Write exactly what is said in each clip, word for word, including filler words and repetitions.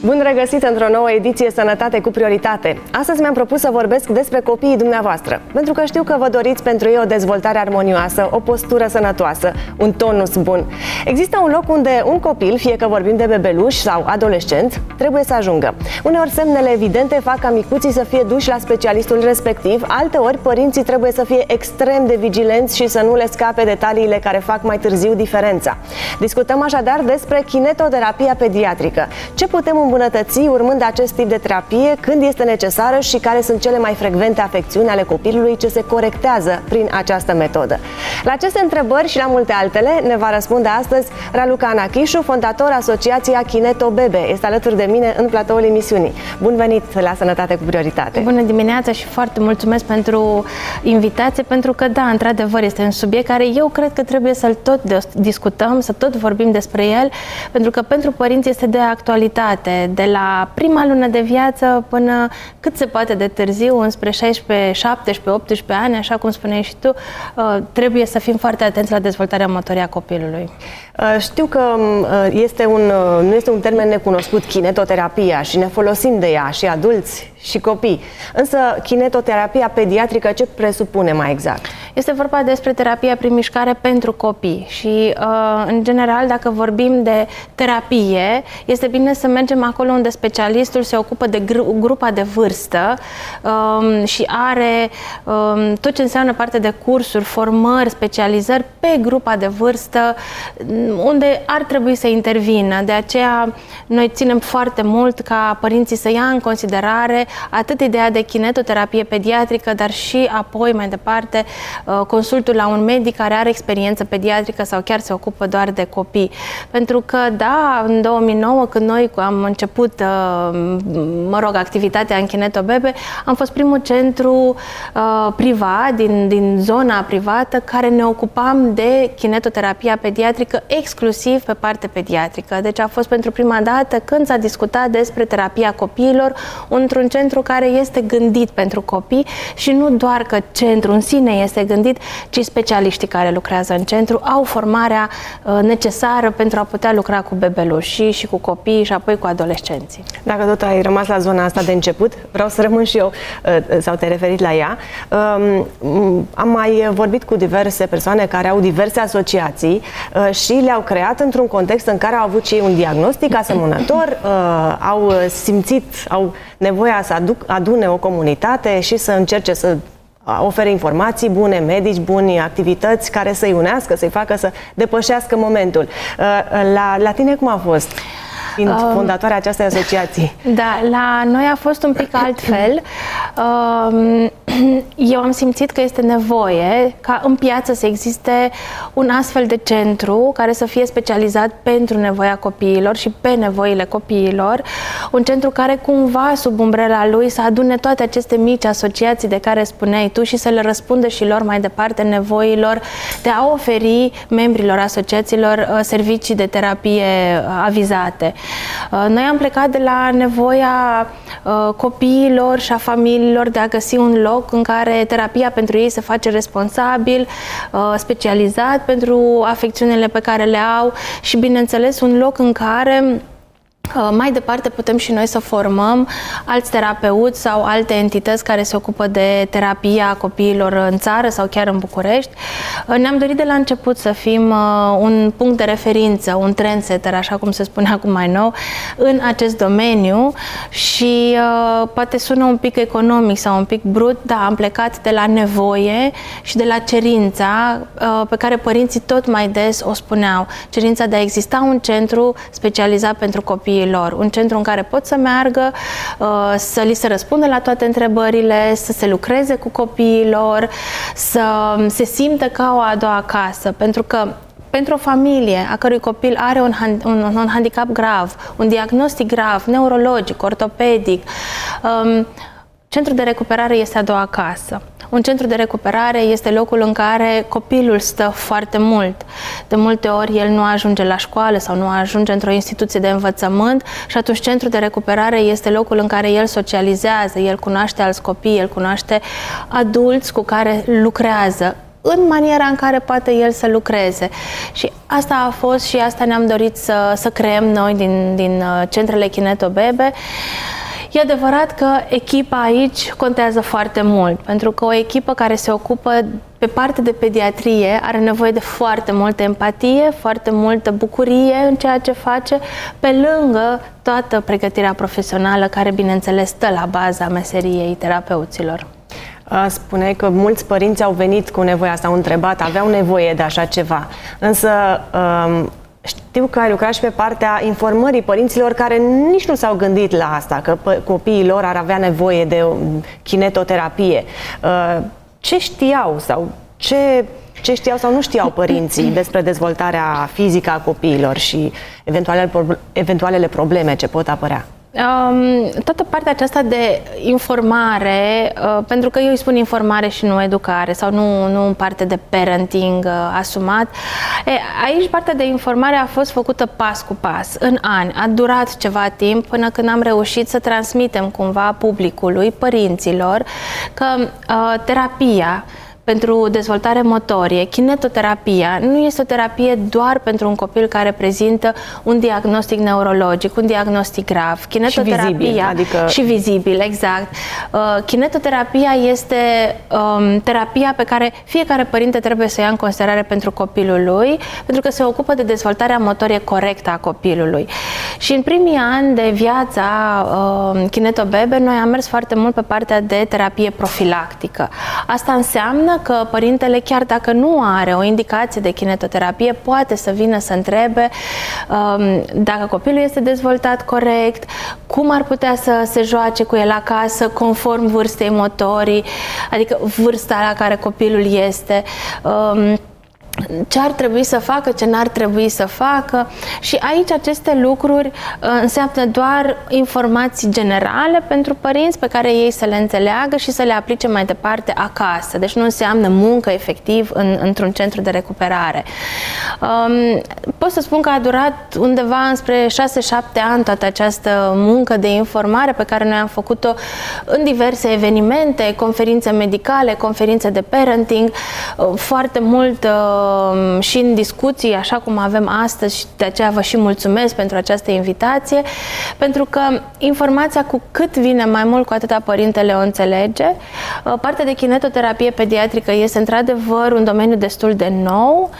Bun regăsit într-o nouă ediție Sănătate cu Prioritate. Astăzi mi-am propus să vorbesc despre copiii dumneavoastră, pentru că știu că vă doriți pentru ei o dezvoltare armonioasă, o postură sănătoasă, un tonus bun. Există un loc unde un copil, fie că vorbim de bebeluș sau adolescent, trebuie să ajungă. Uneori semnele evidente fac ca micuții să fie duși la specialistul respectiv, alteori părinții trebuie să fie extrem de vigilenți și să nu le scape detaliile care fac mai târziu diferența. Discutăm așadar despre kinetoterapia pediatrică. Ce putem îmbunătăți urmând acest tip de terapie, când este necesară și care sunt cele mai frecvente afecțiuni ale copilului ce se corectează prin această metodă? La aceste întrebări și la multe altele ne va răspunde astăzi Raluca Anachișu, fondator Asociația Kineto Bebe. Este alături de mine în platoul emisiunii. Bun venit la Sănătate cu Prioritate! Bună dimineața și foarte mulțumesc pentru invitație, pentru că da, într-adevăr este un subiect care eu cred că trebuie să-l tot discutăm, să tot vorbim despre el, pentru că pentru părinți este de actualitate, de la prima lună de viață până cât se poate de târziu, înspre șaisprezece, șaptesprezece, optsprezece ani, așa cum spuneai și tu, trebuie să fim foarte atenți la dezvoltarea motorie a copilului. Știu că este un, nu este un termen necunoscut, kinetoterapia, și ne folosim de ea și adulți și copii. Însă kinetoterapia pediatrică ce presupune mai exact? Este vorba despre terapia prin mișcare pentru copii și, în general, dacă vorbim de terapie, este bine să mergem acolo unde specialistul se ocupă de grupa de vârstă și are tot ce înseamnă parte de cursuri, formări, specializări pe grupa de vârstă unde ar trebui să intervină. De aceea noi ținem foarte mult ca părinții să ia în considerare atât ideea de kinetoterapie pediatrică, dar și apoi mai departe consultul la un medic care are experiență pediatrică sau chiar se ocupă doar de copii. Pentru că da, în două mii nouă, când noi am început mă rog, activitatea în Kineto Bebe, am fost primul centru uh, privat din, din zona privată care ne ocupam de kinetoterapia pediatrică exclusiv pe parte pediatrică. Deci a fost pentru prima dată când s-a discutat despre terapia copiilor într-un centru care este gândit pentru copii și nu doar că centrul în sine este gândit, ci specialiștii care lucrează în centru au formarea uh, necesară pentru a putea lucra cu bebelușii și cu copiii și apoi cu adolescenții. Dacă tot ai rămas la zona asta de început, vreau să rămân și eu, uh, sau te-ai referit la ea. Uh, am mai vorbit cu diverse persoane care au diverse asociații uh, și le-au creat într-un context în care au avut și un diagnostic asemănător, uh, au simțit, au nevoia să aduc, adune o comunitate și să încerce să ofere informații bune, medici buni, activități care să-i unească, să-i facă să depășească momentul. La, la tine cum a fost, fiind uh, fondatoarea acestei asociații? Da, la noi a fost un pic altfel. Uh, eu am simțit că este nevoie ca în piață să existe un astfel de centru care să fie specializat pentru nevoia copiilor și pe nevoile copiilor. Un centru care cumva sub umbrela lui să adune toate aceste mici asociații de care spuneai tu și să le răspundă și lor mai departe nevoilor de a oferi membrilor asociațiilor servicii de terapie avizate. Noi am plecat de la nevoia copiilor și a familiilor de a găsi un loc în care terapia pentru ei se face responsabil, specializat pentru afecțiunile pe care le au și, bineînțeles, un loc în care mai departe putem și noi să formăm alți terapeuți sau alte entități care se ocupă de terapia copiilor în țară sau chiar în București. Ne-am dorit de la început să fim un punct de referință, un trendsetter, așa cum se spune acum mai nou, în acest domeniu și poate sună un pic economic sau un pic brut, da, am plecat de la nevoie și de la cerința pe care părinții tot mai des o spuneau. Cerința de a exista un centru specializat pentru copii lor, un centru în care pot să meargă, să li se răspundă la toate întrebările, să se lucreze cu copiilor, să se simtă ca o a doua casă, pentru că pentru o familie a cărui copil are un, un, un handicap grav, un diagnostic grav, neurologic, ortopedic, um, centrul de recuperare este a doua casă. Un centru de recuperare este locul în care copilul stă foarte mult. De multe ori el nu ajunge la școală sau nu ajunge într-o instituție de învățământ și atunci centrul de recuperare este locul în care el socializează, el cunoaște alți copii, el cunoaște adulți cu care lucrează. în maniera în care poate el să lucreze. Și asta a fost și asta ne-am dorit să, să creăm noi din, din centrele Kineto Bebe. E adevărat că echipa aici contează foarte mult, pentru că o echipă care se ocupă pe partea de pediatrie are nevoie de foarte multă empatie, foarte multă bucurie în ceea ce face, pe lângă toată pregătirea profesională care, bineînțeles, stă la baza meseriei terapeuților. Spuneai că mulți părinți au venit cu nevoia asta, au întrebat, aveau nevoie de așa ceva. Însă știu că ai lucrat și pe partea informării părinților care nici nu s-au gândit la asta, că copiii lor ar avea nevoie de kinetoterapie. Ce știau sau ce, ce știau sau nu știau părinții despre dezvoltarea fizică a copiilor și eventualele, eventualele probleme ce pot apărea? Um, toată partea aceasta de informare, uh, pentru că eu îi spun informare și nu educare sau nu, nu în parte de parenting uh, asumat, e, aici partea de informare a fost făcută pas cu pas, în ani. A durat ceva timp până când am reușit să transmitem cumva publicului, părinților, că uh, terapia pentru dezvoltare motorie, kinetoterapia, nu este o terapie doar pentru un copil care prezintă un diagnostic neurologic, un diagnostic grav. Kinetoterapia și vizibil, adică... și vizibil, exact. Uh, kinetoterapia este um, terapia pe care fiecare părinte trebuie să ia în considerare pentru copilul lui, pentru că se ocupă de dezvoltarea motorie corectă a copilului. Și în primii ani de viața uh, Kineto Bebe, noi am mers foarte mult pe partea de terapie profilactică. Asta înseamnă că părintele, chiar dacă nu are o indicație de kinetoterapie, poate să vină să întrebe um, dacă copilul este dezvoltat corect, cum ar putea să se joace cu el acasă, conform vârstei motorii, adică vârsta la care copilul este, um, ce ar trebui să facă, ce n-ar trebui să facă. Și aici aceste lucruri uh, înseamnă doar informații generale pentru părinți pe care ei să le înțeleagă și să le aplice mai departe acasă. Deci nu înseamnă muncă efectiv în, într-un centru de recuperare. Um, pot să spun că a durat undeva înspre șase șapte ani toată această muncă de informare pe care noi am făcut-o în diverse evenimente, conferințe medicale, conferințe de parenting, uh, foarte mult uh, și în discuții, așa cum avem astăzi, și de aceea vă și mulțumesc pentru această invitație, pentru că informația, cu cât vine mai mult, cu atâta părintele o înțelege. Partea de kinetoterapie pediatrică este într-adevăr un domeniu destul de nou,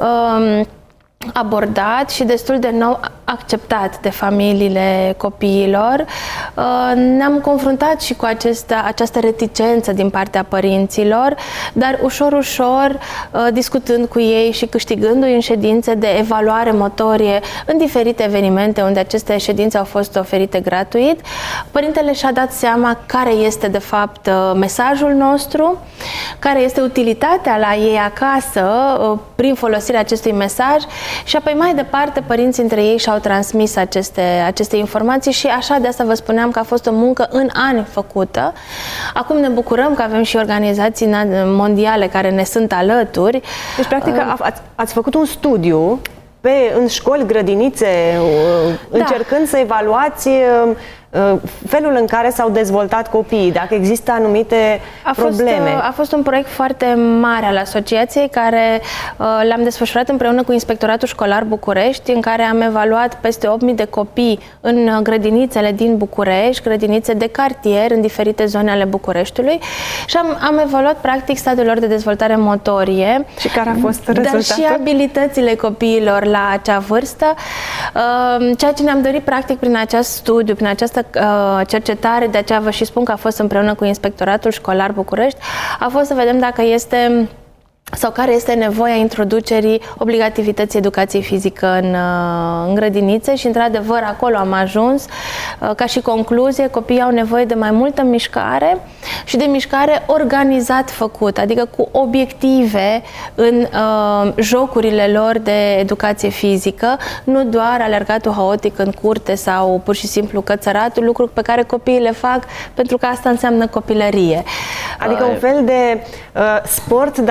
abordat și destul de nou acceptat de familiile copiilor. Ne-am confruntat și cu acesta, această reticență din partea părinților, dar ușor, ușor, discutând cu ei și câștigându-i în ședințe de evaluare motorie în diferite evenimente unde aceste ședințe au fost oferite gratuit, părintele și-a dat seama care este de fapt mesajul nostru, care este utilitatea la ei acasă prin folosirea acestui mesaj. Și apoi mai departe părinții între ei și-au transmis aceste, aceste informații și așa, de asta vă spuneam că a fost o muncă în ani făcută. Acum ne bucurăm că avem și organizații mondiale care ne sunt alături. Deci, practic, uh, ați, ați făcut un studiu pe, în școli, grădinițe, da, încercând să evaluați felul în care s-au dezvoltat copiii, dacă există anumite a probleme. Fost, a fost un proiect foarte mare al asociației care uh, l-am desfășurat împreună cu Inspectoratul Școlar București, în care am evaluat peste opt mii de copii în grădinițele din București, grădinițe de cartier în diferite zone ale Bucureștiului și am, am evaluat practic stadiul lor de dezvoltare motorie. Și care a fost rezultatul? Dar și abilitățile copiilor la acea vârstă. Uh, ceea ce ne-am dorit practic prin acest studiu, prin această cercetare, de aceea vă și spun că a fost împreună cu Inspectoratul Școlar București, a fost să vedem dacă este sau care este nevoia introducerii obligativității educației fizică în, în grădinițe și, într-adevăr, acolo am ajuns. Ca și concluzie, copiii au nevoie de mai multă mișcare și de mișcare organizat făcut, adică cu obiective în uh, jocurile lor de educație fizică, nu doar alergatul haotic în curte sau pur și simplu cățăratul, lucruri pe care copiii le fac pentru că asta înseamnă copilărie. Adică un fel de uh, sport, dar cu un pic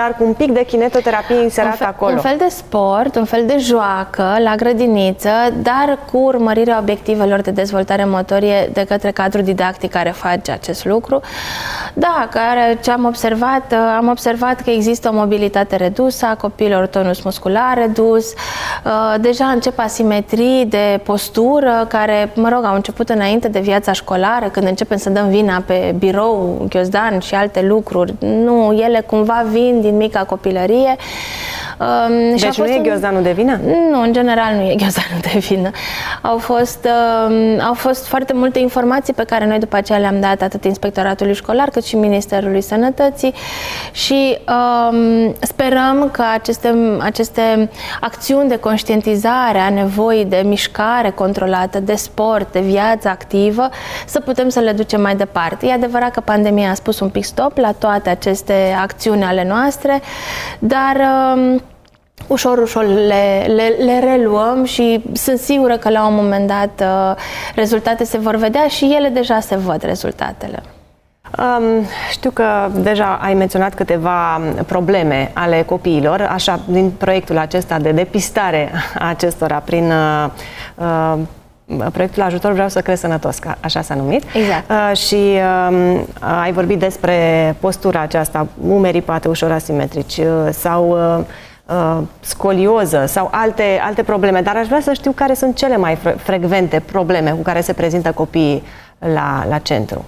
pic de kinetoterapie inserat un fel, acolo. Un fel de sport, un fel de joacă la grădiniță, dar cu urmărirea obiectivelor de dezvoltare motorie de către cadrul didactic care face acest lucru. Da, care ce am observat, am observat că există o mobilitate redusă a copiilor, tonus muscular redus, deja încep asimetrii de postură care, mă rog, au început înainte de viața școlară, când începem să dăm vina pe birou, ghiozdan și alte lucruri. Nu, ele cumva vin din mica copilărie. Um, deci și nu e ghiozdanul de vină? Nu, în general nu e ghiozdanul de vină. Au fost, um, au fost foarte multe informații pe care noi după aceea le-am dat atât Inspectoratului Școlar cât și Ministerului Sănătății și um, sperăm că aceste, aceste acțiuni de conștientizare a nevoii de mișcare controlată, de sport, de viață activă, să putem să le ducem mai departe. E adevărat că pandemia a spus un pic stop la toate aceste acțiuni ale noastre, dar um, ușor, ușor le, le, le reluăm și sunt sigură că la un moment dat uh, rezultate se vor vedea și ele deja se văd rezultatele. Um, știu că deja ai menționat câteva probleme ale copiilor, așa, din proiectul acesta de depistare a acestora prin uh, uh, proiectul Ajutor Vreau să cresc sănătos, așa s-a numit. Exact. Uh, și uh, ai vorbit despre postura aceasta, umerii poate ușor asimetrici uh, sau uh, uh, scolioză sau alte, alte probleme, dar aș vrea să știu care sunt cele mai fre- frecvente probleme cu care se prezintă copiii la, la centru.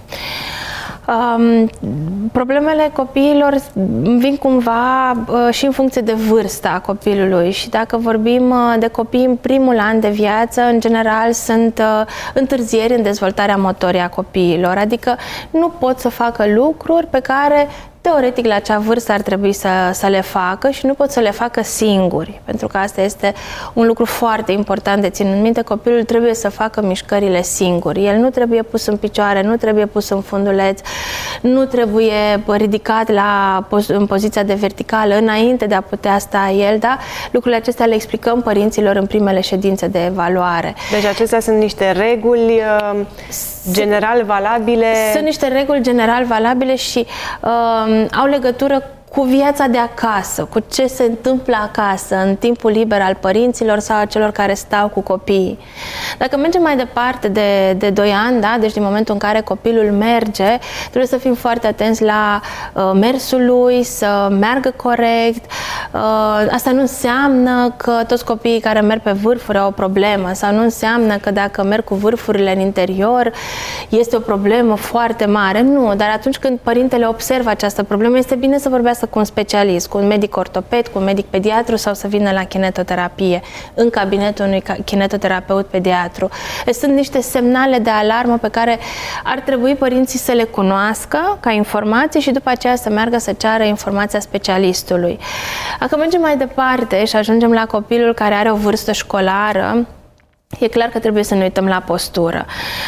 Um, problemele copiilor vin cumva uh, și în funcție de vârsta copilului și dacă vorbim uh, de copii în primul an de viață, în general sunt uh, întârzieri în dezvoltarea motorie a copiilor, adică nu pot să facă lucruri pe care teoretic la acea vârstă ar trebui să, să le facă și nu pot să le facă singuri, pentru că asta este un lucru foarte important de ținut minte. Copilul trebuie să facă mișcările singur. El nu trebuie pus în picioare, nu trebuie pus în funduleț, nu trebuie ridicat la, în poziția de verticală înainte de a putea sta el, da? Lucrurile acestea le explicăm părinților în primele ședințe de evaluare. Deci acestea sunt niște reguli uh, general valabile? Sunt niște reguli general valabile și uh, au legătură cu viața de acasă, cu ce se întâmplă acasă, în timpul liber al părinților sau a celor care stau cu copiii. Dacă mergem mai departe de, de doi ani, da? Deci din momentul în care copilul merge, trebuie să fim foarte atenți la uh, mersul lui, să meargă corect. Uh, asta nu înseamnă că toți copiii care merg pe vârfuri au o problemă sau nu înseamnă că dacă merg cu vârfurile în interior este o problemă foarte mare. Nu, dar atunci când părintele observă această problemă, este bine să vorbească cu un specialist, cu un medic ortoped, cu un medic pediatru sau să vină la kinetoterapie în cabinetul unui kinetoterapeut pediatru. Sunt niște semnale de alarmă pe care ar trebui părinții să le cunoască ca informații și după aceea să meargă să ceară informația specialistului. Dacă mergem mai departe și ajungem la copilul care are o vârstă școlară, e clar că trebuie să ne uităm la postură.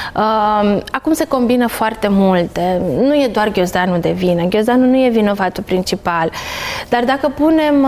Acum se combină foarte multe. Nu e doar ghiozdanul de vină. Ghiozdanul nu e vinovatul principal. Dar dacă punem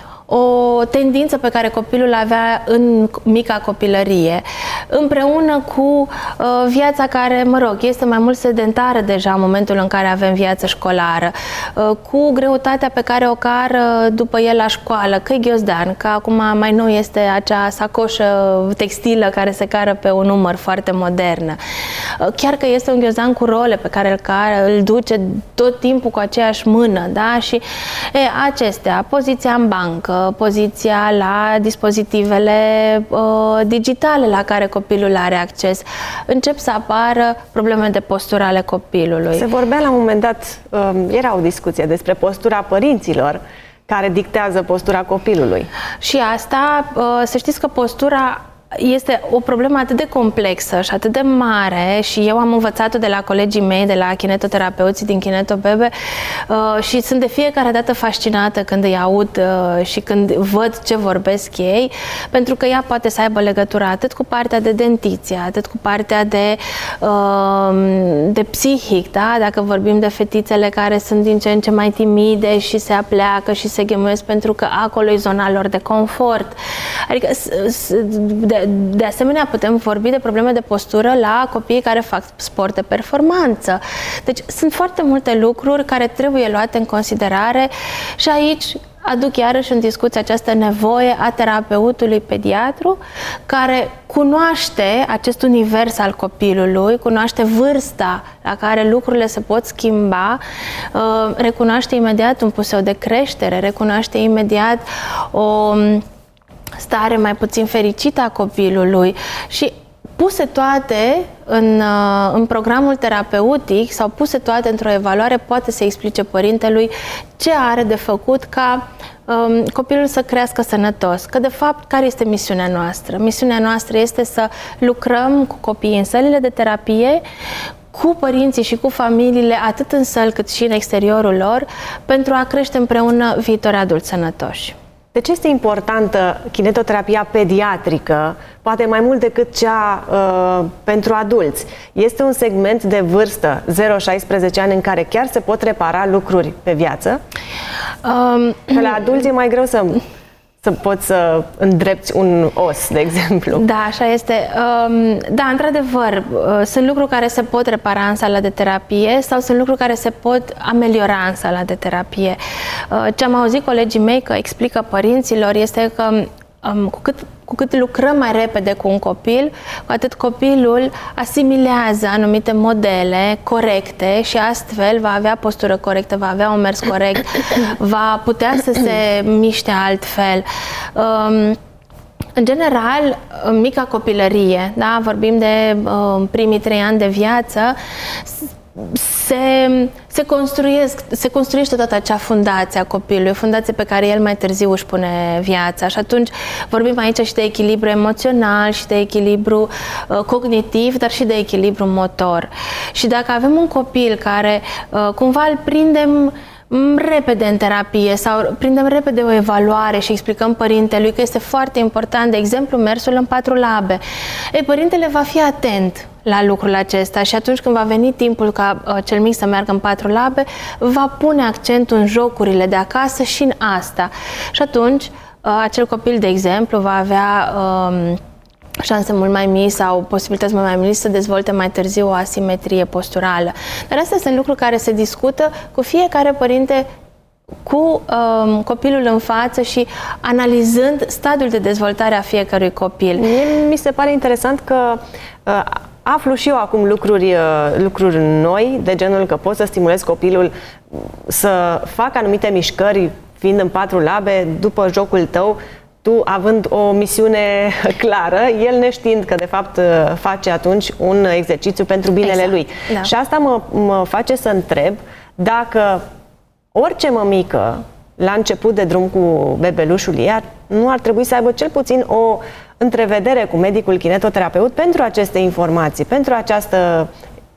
o tendință pe care copilul avea în mica copilărie, împreună cu uh, viața care, mă rog, este mai mult sedentară deja în momentul în care avem viață școlară, uh, cu greutatea pe care o cară după el la școală, că e ghiozdan, că acum mai nou este acea sacoșă textilă care se cară pe un număr foarte modernă. Uh, chiar că este un ghiozdan cu role pe care îl, cară, îl duce tot timpul cu aceeași mână, da? Și e, acestea, poziția în bancă, poziția la dispozitivele uh, digitale la care copilul are acces, încep să apară probleme de postură ale copilului. Se vorbea la un moment dat, uh, era o discuție despre postura părinților care dictează postura copilului. Și asta, uh, să știți că postura este o problemă atât de complexă și atât de mare și eu am învățat-o de la colegii mei, de la kinetoterapeuții din Kineto Bebe uh, și sunt de fiecare dată fascinată când îi aud uh, și când văd ce vorbesc ei, pentru că ea poate să aibă legătură atât cu partea de dentiție, atât cu partea de, uh, de psihic, da? Dacă vorbim de fetițele care sunt din ce în ce mai timide și se apleacă și se ghemuiesc pentru că acolo e zona lor de confort. Adică de De, de asemenea, putem vorbi de probleme de postură la copiii care fac sport de performanță. Deci sunt foarte multe lucruri care trebuie luate în considerare și aici aduc iarăși în discuție această nevoie a terapeutului pediatru care cunoaște acest univers al copilului, cunoaște vârsta la care lucrurile se pot schimba, recunoaște imediat un puseu de creștere, recunoaște imediat o stare mai puțin fericită a copilului și puse toate în, în programul terapeutic sau puse toate într-o evaluare poate să explice părintelui ce are de făcut ca um, copilul să crească sănătos. Că de fapt, care este misiunea noastră? Misiunea noastră este să lucrăm cu copiii în sălile de terapie, cu părinții și cu familiile, atât în săli cât și în exteriorul lor, pentru a crește împreună viitori adulți sănătoși. De ce este importantă kinetoterapia pediatrică, poate mai mult decât cea uh, pentru adulți? Este un segment de vârstă zero șaisprezece ani în care chiar se pot repara lucruri pe viață? Um, Că la adulți e mai greu să... să poți să îndrepți un os, de exemplu. Da, așa este. Da, într-adevăr, sunt lucruri care se pot repara în sala de terapie sau sunt lucruri care se pot ameliora în sala de terapie. Ce am auzit colegii mei că explică părinților este că cu cât, cu cât lucrăm mai repede cu un copil, cu atât copilul asimilează anumite modele corecte și astfel va avea postură corectă, va avea un mers corect, va putea să se miște altfel. Um, În general, în mica copilărie, da, vorbim de uh, primii trei ani de viață, Se, se, construiesc, se construiește toată acea fundație a copilului, o fundație pe care el mai târziu își pune viața. Și atunci vorbim aici și de echilibru emoțional, și de echilibru uh, cognitiv, dar și de echilibru motor. Și dacă avem un copil care uh, cumva îl prindem repede în terapie sau prindem repede o evaluare și explicăm părintelui că este foarte important, de exemplu, mersul în patru labe. Ei, părintele va fi atent la lucrul acesta și atunci când va veni timpul ca uh, cel mic să meargă în patru labe, va pune accentul în jocurile de acasă și în asta. Și atunci uh, acel copil, de exemplu, va avea uh, șanse mult mai mici sau posibilități mult mai mici să dezvolte mai târziu o asimetrie posturală. Dar astea sunt lucruri care se discută cu fiecare părinte, cu um, copilul în față și analizând stadiul de dezvoltare a fiecărui copil. Mie mi se pare interesant că uh, aflu și eu acum lucruri, uh, lucruri noi, de genul că pot să stimulez copilul să facă anumite mișcări fiind în patru labe după jocul tău, tu având o misiune clară, el neștiind că de fapt face atunci un exercițiu pentru binele exact. lui. Da. Și asta mă, mă face să întreb dacă orice mămică la început de drum cu bebelușul ei nu ar trebui să aibă cel puțin o întrevedere cu medicul kinetoterapeut pentru aceste informații, pentru această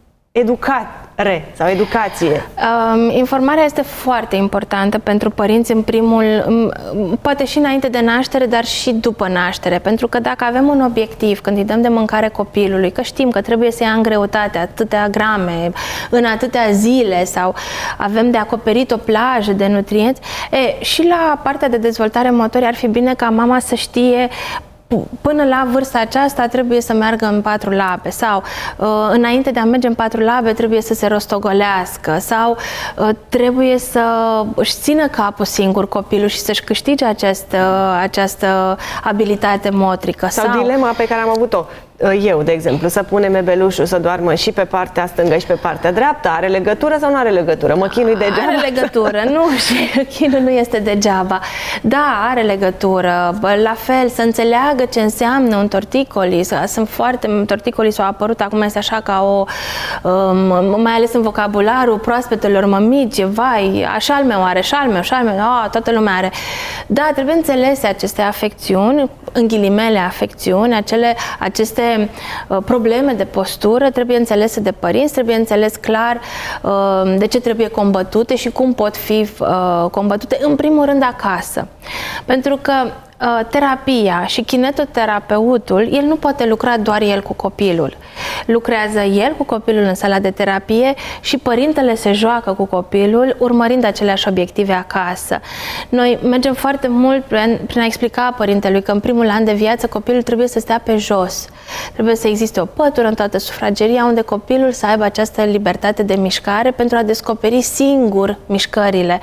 educare sau educație. Um, informarea este foarte importantă pentru părinți în primul, poate și înainte de naștere, dar și după naștere, pentru că dacă avem un obiectiv când îi dăm de mâncare copilului, că știm că trebuie să ia în greutate atâtea grame în atâtea zile sau avem de acoperit o plajă de nutrienți, e, și la partea de dezvoltare motorie ar fi bine ca mama să știe până la vârsta aceasta trebuie să meargă în patru labe sau uh, înainte de a merge în patru labe trebuie să se rostogolească sau uh, trebuie să își țină capul singur copilul și să-și câștige această, această abilitate motrică. Sau, sau dilema pe care am avut-o eu, de exemplu, să punem bebelușul să doarmă și pe partea stângă și pe partea dreaptă, are legătură sau nu are legătură? Mă chinui degeaba? Are legătură, nu, și chinul nu este degeaba. Da, are legătură. La fel, să înțeleagă ce înseamnă un torticolis. Sunt foarte, torticolis au apărut acum, este așa ca o, um, mai ales în vocabularul proaspetelor mămici, vai, așa al meu are, așa al meu, așa al meu, oh, toată lumea are. Da, trebuie înțelese aceste afecțiuni, în ghilimele afecțiuni, acele, aceste probleme de postură trebuie înțelese de părinți, trebuie înțeles clar uh, de ce trebuie combătute și cum pot fi uh, combătute, în primul rând acasă. Pentru că uh, terapia și kinetoterapeutul, el nu poate lucra doar el cu copilul. Lucrează el cu copilul în sala de terapie și părintele se joacă cu copilul urmărind aceleași obiective acasă. Noi mergem foarte mult prin, prin a explica părintelui că în primul an de viață copilul trebuie să stea pe jos. Trebuie să existe o pătură în toată sufrageria unde copilul să aibă această libertate de mișcare pentru a descoperi singur mișcările.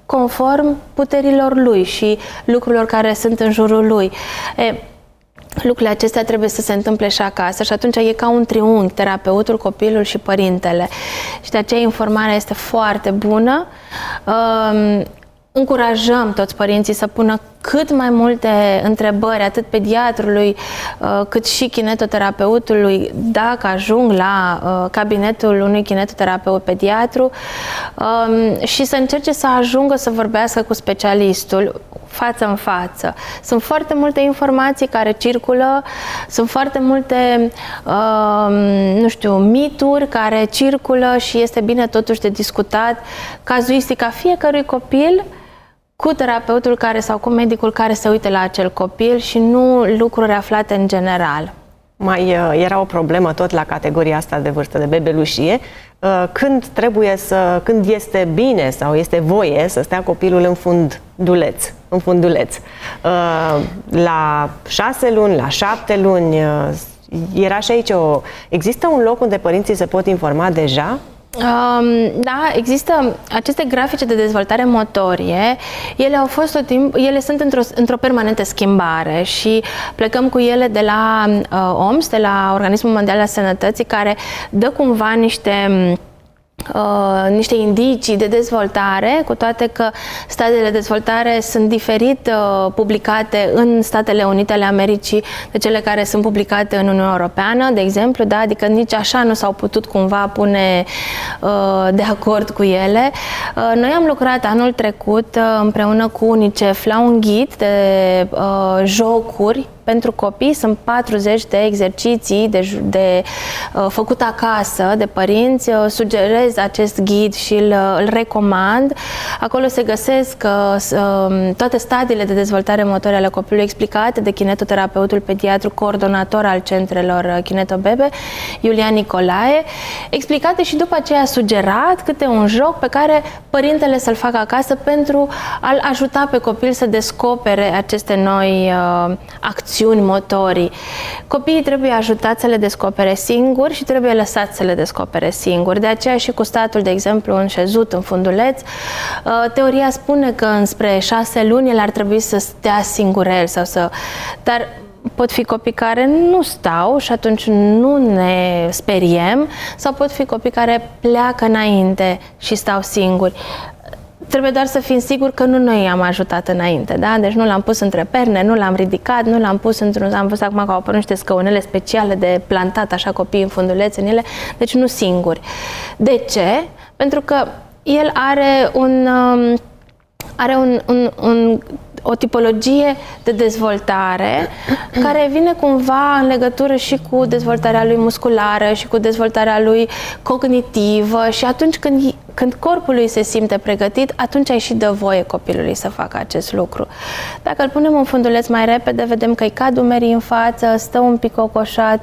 conform puterilor lui și lucrurilor care sunt în jurul lui. E, lucrurile acestea trebuie să se întâmple și acasă și atunci e ca un triunghi, terapeutul, copilul și părintele. Și de aceea informarea este foarte bună. Um, Încurajăm toți părinții să pună cât mai multe întrebări, atât pediatrului, cât și kinetoterapeutului, dacă ajung la cabinetul unui kinetoterapeut pediatru, și să încerce să ajungă să vorbească cu specialistul față în față. Sunt foarte multe informații care circulă, sunt foarte multe, nu știu, mituri care circulă și este bine totuși de discutat cazuistica fiecărui copil cu terapeutul care sau cu medicul care se uită la acel copil și nu lucruri aflate în general. Mai era o problemă tot la categoria asta de vârstă de bebelușie, când trebuie să, când este bine sau este voie să stea copilul în funduleț, în funduleț. La șase luni, la șapte luni, era și aici o... Există un loc unde părinții se pot informa deja? Um, da, există aceste grafice de dezvoltare motorie, ele au fost tot timp, ele sunt într-o, într-o permanentă schimbare și plecăm cu ele de la uh, O M S, de la Organismul Mondial al Sănătății, care dă cumva niște Uh, niște indicii de dezvoltare, cu toate că stadiile de dezvoltare sunt diferit uh, publicate în Statele Unite ale Americii de cele care sunt publicate în Uniunea Europeană, de exemplu, da? Adică nici așa nu s-au putut cumva pune uh, de acord cu ele. Uh, noi am lucrat anul trecut uh, împreună cu UNICEF la un ghid de uh, jocuri pentru copii. Sunt patruzeci de exerciții de, de uh, făcut acasă de părinți. Uh, sugerez acest ghid și îl, îl recomand. Acolo se găsesc uh, toate stadiile de dezvoltare motorie ale copilului explicate de kinetoterapeutul pediatru, coordonator al centrelor KinetoBebe, Iulian Nicolae, explicate și după aceea sugerat câte un joc pe care părintele să-l facă acasă pentru a-l ajuta pe copil să descopere aceste noi uh, acțiuni motorii. Copiii trebuie ajutați să le descopere singuri și trebuie lăsați să le descopere singuri. De aceea și cu statul, de exemplu, înșezut în funduleț, teoria spune că înspre șase luni el ar trebui să stea singurel sau să... Dar pot fi copii care nu stau și atunci nu ne speriem, sau pot fi copii care pleacă înainte și stau singuri. Trebuie doar să fim siguri că nu noi i-am ajutat înainte, da? Deci nu l-am pus între perne, nu l-am ridicat, nu l-am pus într-un... Am văzut acum că au apărut niște scăunele speciale de plantat așa copii în funduleț în ele, deci nu singuri. De ce? Pentru că el are un... are un, un, un o tipologie de dezvoltare care vine cumva în legătură și cu dezvoltarea lui musculară și cu dezvoltarea lui cognitivă și atunci când, când corpul lui se simte pregătit, atunci ai și dă voie copilului să facă acest lucru. Dacă îl punem în funduleț mai repede, vedem că îi cad umerii în față, stă un pic cocoșat,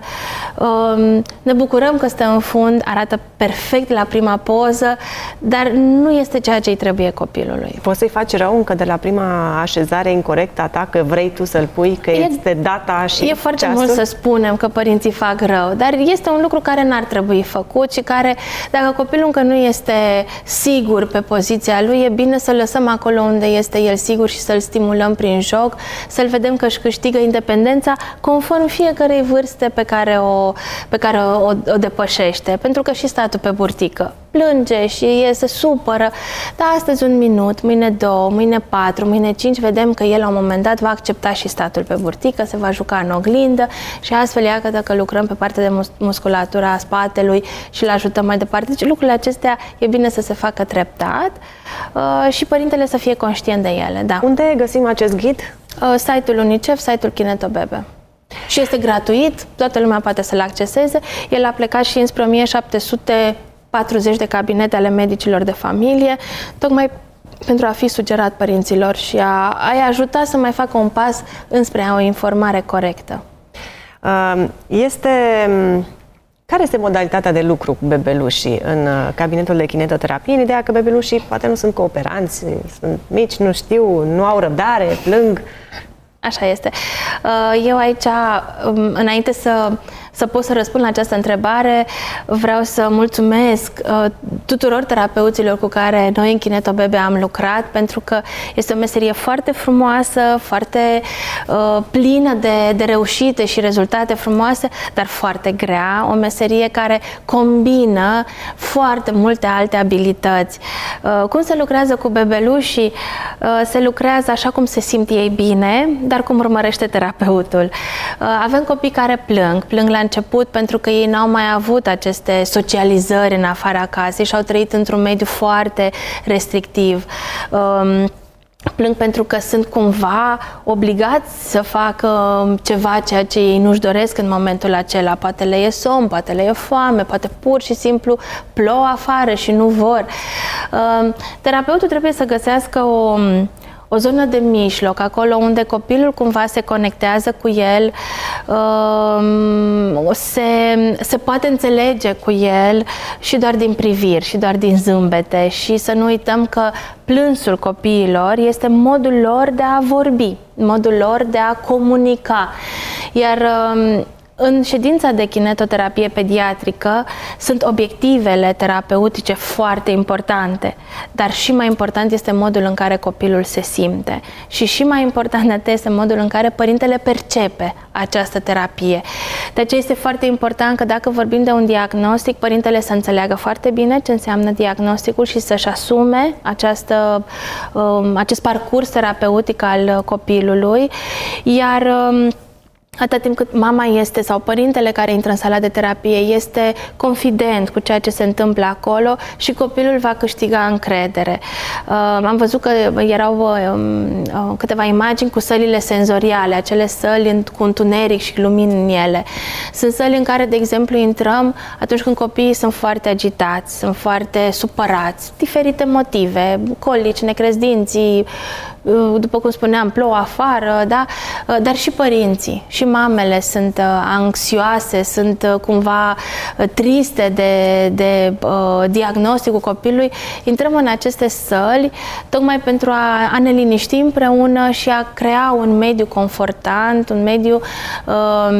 ne bucurăm că stă în fund, arată perfect la prima poză, dar nu este ceea ce îi trebuie copilului. Poți să-i faci rău încă de la prima așezare incorectă a ta, că vrei tu să-l pui, că e, este data și E foarte ceasul? mult să spunem că părinții fac rău, dar este un lucru care n-ar trebui făcut și care, dacă copilul încă nu este sigur pe poziția lui, e bine să lăsăm acolo unde este el sigur și să-l stimulăm prin joc, să-l vedem că își câștigă independența conform fiecărei vârste pe care o, pe care o, o depășește. Pentru că și statul pe burtică plânge și se supără, dar astăzi un minut, mâine două, mâine patru, mâine cinci, vedem că el la un moment dat va accepta și statul pe burtică, se va juca în oglindă și astfel iată că lucrăm pe partea de mus- musculatura a spatelui și îl ajutăm mai departe. Deci lucrurile acestea e bine să se facă treptat uh, și părintele să fie conștient de ele. Da. Unde găsim acest ghid? Uh, site-ul UNICEF, site-ul KinetoBebe. Și este gratuit, toată lumea poate să-l acceseze. El a plecat și înspre o mie șapte sute patruzeci de cabinete ale medicilor de familie, tocmai pentru a fi sugerat părinților și a, a-i ajuta să mai facă un pas înspre o informare corectă. Este... Care este modalitatea de lucru cu bebelușii în cabinetul de kinetoterapie? În ideea că bebelușii poate nu sunt cooperanți, sunt mici, nu știu, nu au răbdare, plâng. Așa este. Eu aici, înainte să, să pot să răspund la această întrebare, vreau să mulțumesc uh, tuturor terapeuților cu care noi în Kinetobebe am lucrat, pentru că este o meserie foarte frumoasă, foarte uh, plină de, de reușite și rezultate frumoase, dar foarte grea, o meserie care combină foarte multe alte abilități. Uh, cum se lucrează cu bebelușii? Uh, se lucrează așa cum se simt ei bine, dar cum urmărește terapeutul. Uh, avem copii care plâng, plâng la început pentru că ei n-au mai avut aceste socializări în afara casei și au trăit într-un mediu foarte restrictiv. Um, Plâng pentru că sunt cumva obligați să facă ceva ceea ce ei nu-și doresc în momentul acela. Poate le e somn, poate le e foame, poate pur și simplu plouă afară și nu vor. Uh, terapeutul trebuie să găsească o... o zonă de mijloc, acolo unde copilul cumva se conectează cu el, se, se poate înțelege cu el și doar din priviri și doar din zâmbete, și să nu uităm că plânsul copiilor este modul lor de a vorbi, modul lor de a comunica. Iar în ședința de kinetoterapie pediatrică sunt obiectivele terapeutice foarte importante, dar și mai important este modul în care copilul se simte și și mai important este modul în care părintele percepe această terapie. De aceea este foarte important că dacă vorbim de un diagnostic, părintele să înțeleagă foarte bine ce înseamnă diagnosticul și să-și asume această, acest parcurs terapeutic al copilului, iar atât timp cât mama este sau părintele care intră în sala de terapie este confident cu ceea ce se întâmplă acolo, și copilul va câștiga încredere. Uh, am văzut că erau uh, câteva imagini cu sălile senzoriale, acele săli cu întuneric și lumini în ele. Sunt săli în care, de exemplu, intrăm atunci când copiii sunt foarte agitați, sunt foarte supărați, diferite motive, colici, necrezi dinții, după cum spuneam, plouă afară, da? Dar și părinții, și mamele sunt anxioase, sunt cumva triste de, de uh, diagnosticul copilului. Intrăm în aceste săli tocmai pentru a, a ne liniști împreună și a crea un mediu confortant, un mediu uh,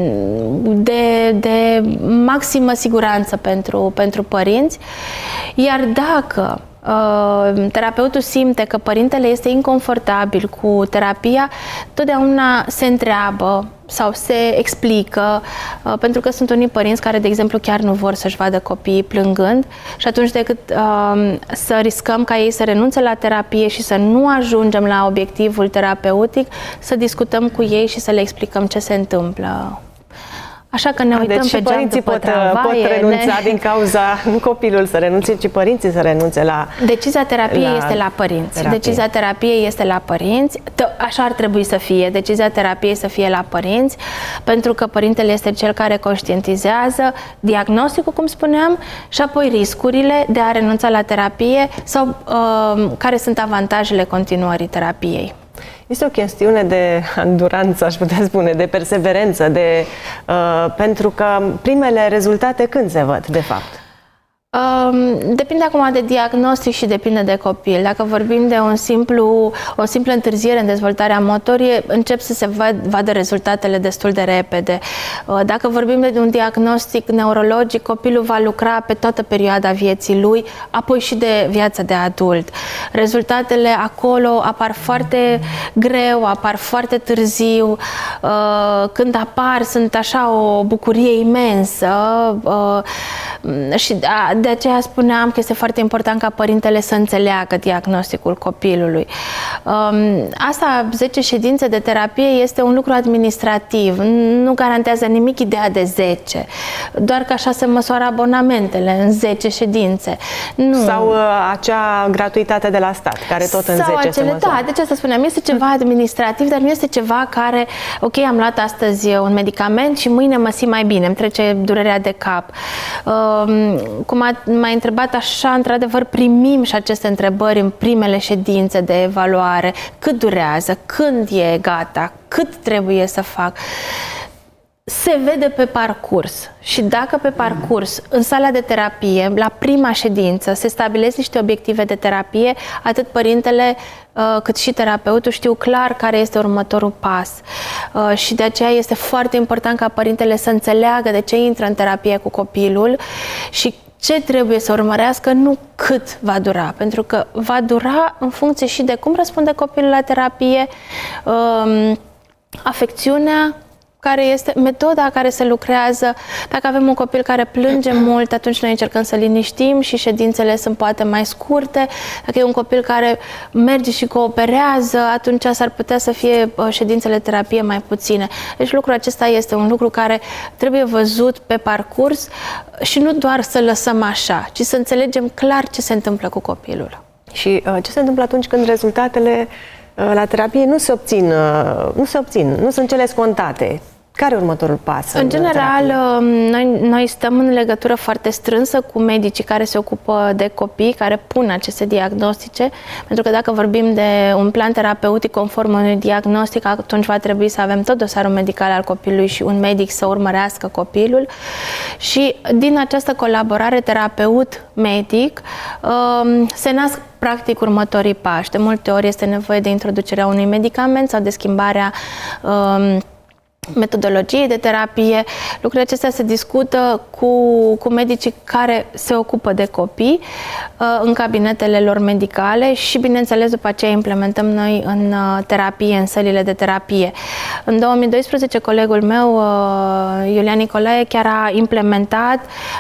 de, de maximă siguranță pentru, pentru părinți. Iar dacă Uh, terapeutul simte că părintele este inconfortabil cu terapia, totdeauna se întreabă sau se explică, uh, pentru că sunt unii părinți care, de exemplu, chiar nu vor să-și vadă copiii plângând, și atunci decât uh, să riscăm ca ei să renunțe la terapie și să nu ajungem la obiectivul terapeutic, să discutăm cu ei și să le explicăm ce se întâmplă. Așa că ne uităm deci pe geam după pot, tramvaie, pot renunța ne... din cauza, nu copilul să renunțe, ci părinții să renunțe la... Decizia terapiei la este la părinți. Terapie. Decizia terapiei este la părinți. Așa ar trebui să fie. Decizia terapiei să fie la părinți, pentru că părintele este cel care conștientizează diagnosticul, cum spuneam, și apoi riscurile de a renunța la terapie sau uh, care sunt avantajele continuării terapiei. Este o chestiune de anduranță, aș putea spune, de perseverență, de, uh, pentru că primele rezultate când se văd, de fapt? Um, depinde acum de diagnostic și depinde de copil. Dacă vorbim de un simplu, o simplă întârziere în dezvoltarea motorie, încep să se vad, vadă rezultatele destul de repede. Uh, dacă vorbim de un diagnostic neurologic, copilul va lucra pe toată perioada vieții lui, apoi și de viața de adult. Rezultatele acolo apar foarte greu, apar foarte târziu. Uh, când apar, sunt așa o bucurie imensă uh, și a, de aceea spuneam că este foarte important ca părintele să înțeleagă diagnosticul copilului. Asta, zece ședințe de terapie, este un lucru administrativ. Nu garantează nimic ideea de zece. Doar că așa se măsoară abonamentele, în zece ședințe. Nu. Sau uh, acea gratuitate de la stat, care tot în Sau zece acele, se măsoară. Da, deci asta spuneam, este ceva administrativ, dar nu este ceva care, ok, am luat astăzi un medicament și mâine mă simt mai bine, îmi trece durerea de cap. Uh, cum a m-a întrebat așa, într-adevăr, primim și aceste întrebări în primele ședințe de evaluare. Cât durează? Când e gata? Cât trebuie să fac? se vede pe parcurs și dacă pe parcurs, în sala de terapie, la prima ședință, se stabilesc niște obiective de terapie, atât părintele cât și terapeutul știu clar care este următorul pas. Și de aceea este foarte important ca părintele să înțeleagă de ce intră în terapie cu copilul și ce trebuie să urmărească, nu cât va dura, pentru că va dura în funcție și de cum răspunde copilul la terapie, afecțiunea, care este metoda care se lucrează. Dacă avem un copil care plânge mult, atunci noi încercăm să liniștim și ședințele sunt poate mai scurte. Dacă e un copil care merge și cooperează, atunci s-ar putea să fie ședințele terapie mai puține. Deci lucrul acesta este un lucru care trebuie văzut pe parcurs și nu doar să lăsăm așa, ci să înțelegem clar ce se întâmplă cu copilul. Și uh, ce se întâmplă atunci când rezultatele uh, la terapie nu se obțin, uh, nu se obțin, nu sunt cele scontate? Care e următorul pas? În general, noi, noi stăm în legătură foarte strânsă cu medicii care se ocupă de copii, care pun aceste diagnostice, pentru că dacă vorbim de un plan terapeutic conform unui diagnostic, atunci va trebui să avem tot dosarul medical al copilului și un medic să urmărească copilul. Și din această colaborare terapeut-medic se nasc practic următorii pași. De multe ori este nevoie de introducerea unui medicament sau de schimbarea metodologiei de terapie. Lucrurile acestea se discută cu, cu medicii care se ocupă de copii în cabinetele lor medicale și, bineînțeles, după aceea implementăm noi în terapie, în sălile de terapie. În două mii doisprezece, colegul meu, Iulian Nicolae, chiar a implementat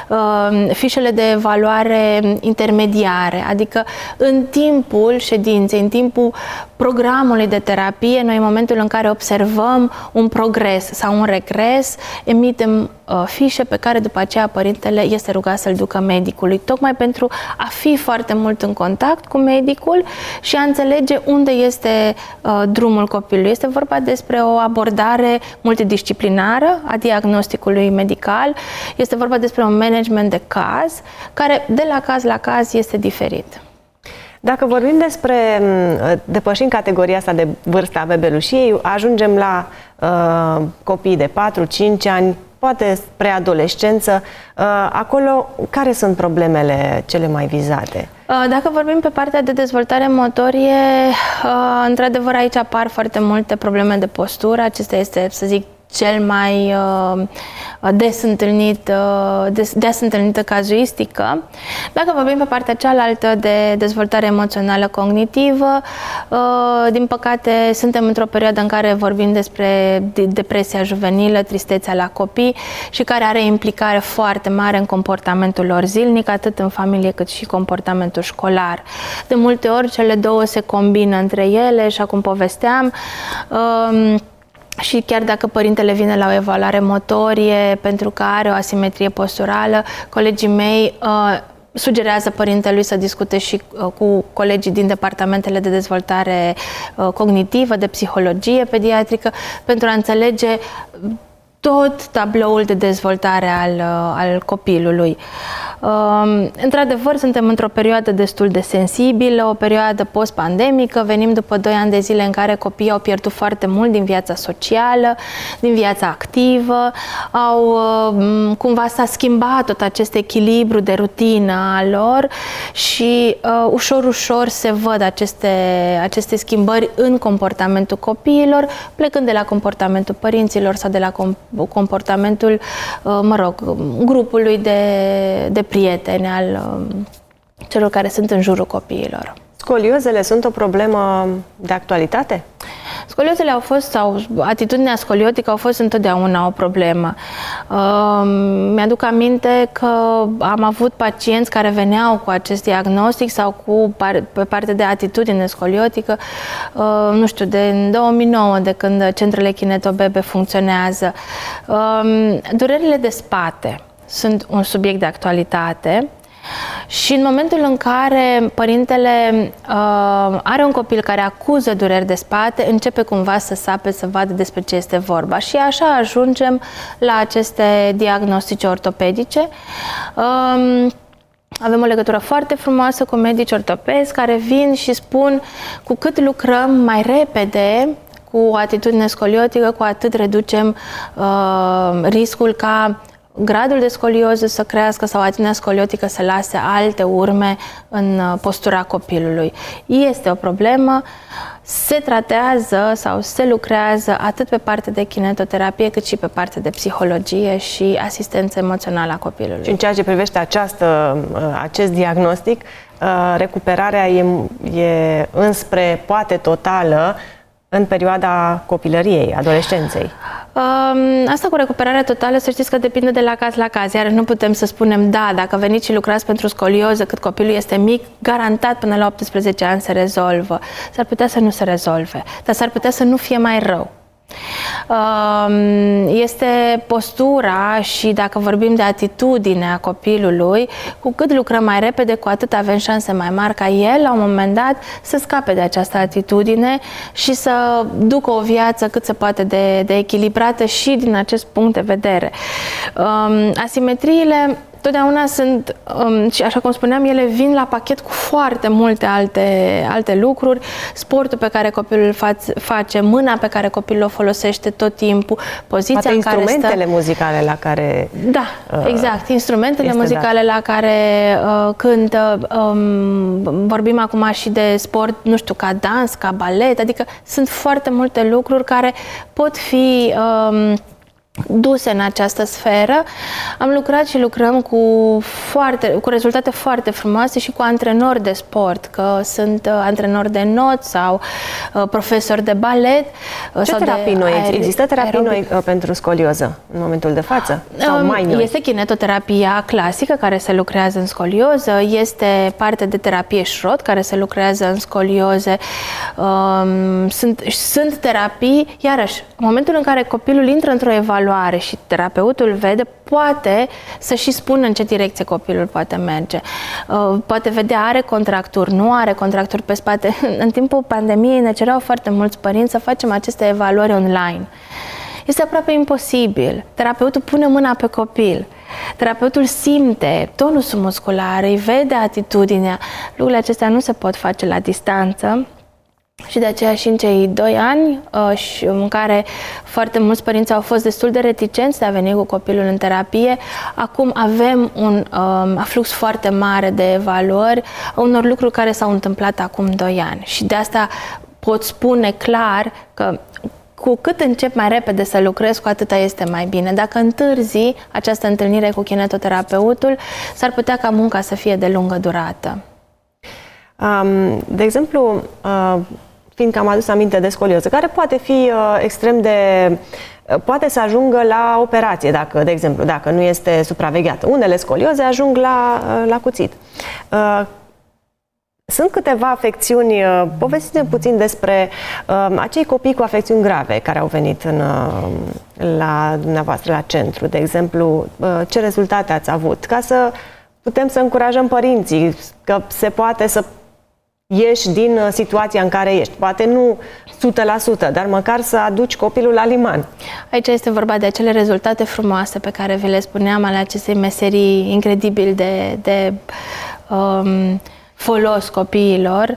fișele de evaluare intermediare, adică în timpul ședinței, în timpul programului de terapie, noi în momentul în care observăm un progres sau un regres, emitem uh, fișe pe care după aceea părintele este rugat să-l ducă medicului, tocmai pentru a fi foarte mult în contact cu medicul și a înțelege unde este uh, drumul copilului. Este vorba despre o abordare multidisciplinară a diagnosticului medical, este vorba despre un management de caz, care de la caz la caz este diferit. Dacă vorbim despre depășind categoria asta de vârsta bebelușiei, ajungem la uh, copii de patru cinci ani, poate preadolescență. Uh, acolo, care sunt problemele cele mai vizate? Dacă vorbim pe partea de dezvoltare motorie, într-adevăr aici apar foarte multe probleme de postură. Acesta este, să zic, cel mai uh, des întâlnit, uh, des, des întâlnită cazuistică. Dacă vorbim pe partea cealaltă de dezvoltare emoțională cognitivă, uh, din păcate suntem într-o perioadă în care vorbim despre depresia juvenilă, tristețea la copii și care are implicare foarte mare în comportamentul lor zilnic, atât în familie cât și comportamentul școlar. De multe ori cele două se combină între ele și, acum povesteam, uh, și chiar dacă părintele vine la o evaluare motorie pentru că are o asimetrie posturală, colegii mei uh, sugerează părintelui să discute și uh, cu colegii din departamentele de dezvoltare uh, cognitivă, de psihologie pediatrică, pentru a înțelege tot tabloul de dezvoltare al, uh, al copilului. Uh, într-adevăr, suntem într-o perioadă destul de sensibilă, o perioadă post-pandemică, venim după doi ani de zile în care copiii au pierdut foarte mult din viața socială, din viața activă, au, uh, cumva s-a schimbat tot acest echilibru de rutină a lor și uh, ușor, ușor se văd aceste, aceste schimbări în comportamentul copiilor, plecând de la comportamentul părinților sau de la comportamentul, uh, mă rog, grupului de, de prieteni, al um, celor care sunt în jurul copiilor. Scoliozele sunt o problemă de actualitate? Scoliozele au fost, sau atitudinea scoliotică au fost întotdeauna o problemă. Uh, mi-aduc aminte că am avut pacienți care veneau cu acest diagnostic sau cu par, pe parte de atitudine scoliotică, uh, nu știu, de în două mii nouă, de când centrele Kinetobebe funcționează. Uh, durerile de spate sunt un subiect de actualitate. Și în momentul în care părintele uh, are un copil care acuză dureri de spate, începe cumva să sape, să vadă despre ce este vorba. Și așa ajungem la aceste diagnostice ortopedice. Uh, Avem o legătură foarte frumoasă cu medici ortopezi care vin și spun cu cât lucrăm mai repede cu o atitudine scoliotică, cu atât reducem uh, riscul ca gradul de scolioză să crească sau atitudinea scoliotică să lase alte urme în postura copilului. Este o problemă, se tratează sau se lucrează atât pe partea de kinetoterapie cât și pe partea de psihologie și asistență emoțională a copilului. Și în ceea ce privește această, acest diagnostic, recuperarea e, e înspre poate totală în perioada copilăriei, adolescenței. Asta cu recuperarea totală, să știți că depinde de la caz la caz. Iar nu putem să spunem, da, dacă veniți și lucrați pentru scolioză cât copilul este mic, garantat până la optsprezece ani se rezolvă. S-ar putea să nu se rezolve, dar s-ar putea să nu fie mai rău. Este postura și dacă vorbim de atitudinea copilului, cu cât lucrăm mai repede, cu atât avem șanse mai mari ca el, la un moment dat, să scape de această atitudine și să ducă o viață cât se poate de, de echilibrată și din acest punct de vedere. Asimetriile totdeauna sunt, um, și așa cum spuneam, ele vin la pachet cu foarte multe alte, alte lucruri. Sportul pe care copilul fa- face, mâna pe care copilul o folosește tot timpul, poziția poate în care instrumentele stă... muzicale la care... Da, uh, exact. Instrumentele muzicale dat. la care uh, cântă. Um, vorbim acum și de sport, nu știu, ca dans, ca balet, adică sunt foarte multe lucruri care pot fi... Um, duse în această sferă. Am lucrat și lucrăm cu, foarte, cu rezultate foarte frumoase și cu antrenori de sport, că sunt uh, antrenori de not sau uh, profesori de balet. Uh, Ce sau terapii de noi? aer, Există terapii aerobic. noi uh, pentru scolioză în momentul de față? Sau Um, mai noi? Este kinetoterapia clasică care se lucrează în scolioză, este parte de terapie șrot care se lucrează în scolioze. Um, sunt, sunt terapii, iarăși, în momentul în care copilul intră într-o evaluare și terapeutul vede, poate să și spună în ce direcție copilul poate merge. Uh, poate vedea, are contracturi, nu are contracturi pe spate. În timpul pandemiei ne cereau foarte mulți părinți să facem aceste evaluări online. Este aproape imposibil. Terapeutul pune mâna pe copil. Terapeutul simte tonusul muscular, îi vede atitudinea. Lucrurile acestea nu se pot face la distanță. Și de aceea și în cei doi ani uh, și în care foarte mulți părinți au fost destul de reticenți de a veni cu copilul în terapie, acum avem un um, aflux foarte mare de evaluări a unor lucruri care s-au întâmplat acum doi ani. Și de asta pot spune clar că cu cât încep mai repede să lucrez, cu atâta este mai bine. Dacă întârzi această întâlnire cu kinetoterapeutul, s-ar putea ca munca să fie de lungă durată. Um, de exemplu, uh, fiindcă am adus aminte de scolioză, care poate fi uh, extrem de... Uh, poate să ajungă la operație, dacă, de exemplu, dacă nu este supravegheată. Unele scolioze ajung la, uh, la cuțit. Uh, sunt câteva afecțiuni, uh, povestiți-ne puțin despre uh, acei copii cu afecțiuni grave care au venit în, uh, la dumneavoastră, la centru. De exemplu, uh, ce rezultate ați avut? Ca să putem să încurajăm părinții, că se poate să ieși din situația în care ești. Poate nu o sută la sută, dar măcar să aduci copilul la liman. Aici este vorba de acele rezultate frumoase pe care vi le spuneam, ale acestei meserii incredibil de, de um, folos copiilor.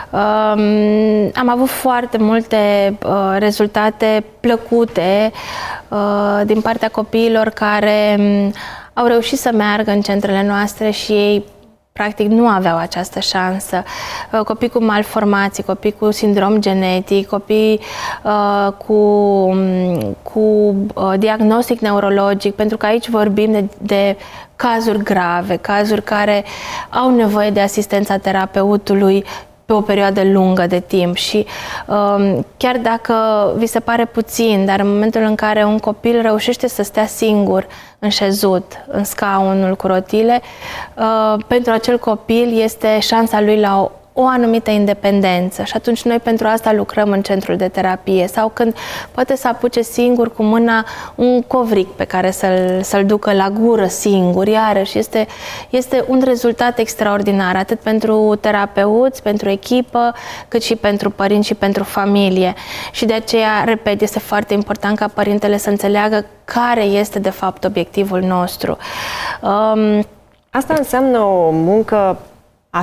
Um, am avut foarte multe uh, rezultate plăcute uh, din partea copiilor care um, au reușit să meargă în centrele noastre și ei practic nu aveau această șansă. Copii cu malformații, copii cu sindrom genetic, copii uh, cu, cu uh, diagnostic neurologic, pentru că aici vorbim de, de cazuri grave, cazuri care au nevoie de asistența terapeutului pe o perioadă lungă de timp și um, chiar dacă vi se pare puțin, dar în momentul în care un copil reușește să stea singur înșezut în scaunul cu rotile, uh, pentru acel copil este șansa lui la o o anumită independență și atunci noi pentru asta lucrăm în centrul de terapie sau când poate să apuce singur cu mâna un covric pe care să-l, să-l ducă la gură singur, iarăși este, este un rezultat extraordinar atât pentru terapeuți, pentru echipă, cât și pentru părinți și pentru familie și de aceea, repet, este foarte important ca părintele să înțeleagă care este de fapt obiectivul nostru. Um, Asta înseamnă o muncă